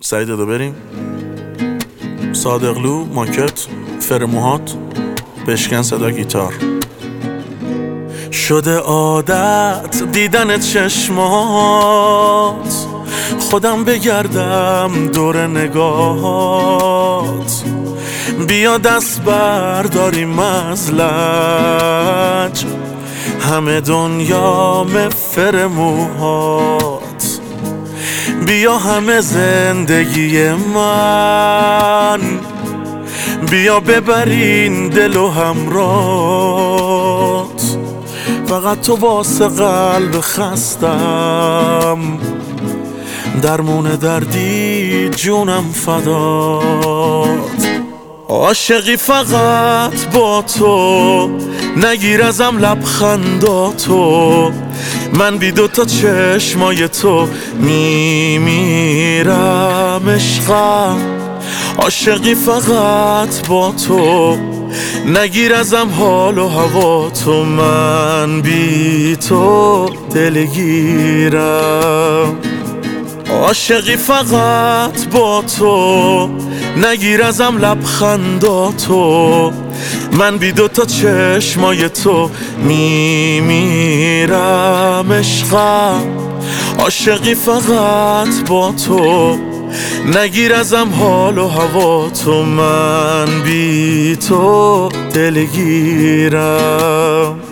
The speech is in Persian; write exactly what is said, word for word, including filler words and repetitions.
سعید دادا بریم. صادقلو، ماکت، فرموهات، بشکن صدا گیتار. شده عادت دیدن چشمات، خودم بگردم دور نگاهات. بیا دست برداریم از لج، همه دنیا مفر موهات. بیا همه زندگی من، بیا ببرین دل و همرات. فقط تو واسه قلب خستم، درمون دردی جونم فدات. عاشقی فقط با تو، نگیر ازم لبخنداتو. من بی دوتا چشمای تو میمیرم عشقم. عاشقی فقط با تو، نگیر ازم حال و هوا تو. من بی تو دلگیرم. عاشقی فقط با تو، نگیر ازم لبخنداتو. من بی دوتا چشمای تو میمیرم عشقم. عاشقی فقط با تو، نگیر ازم حال و هوا تو. من بی تو دلگیرم.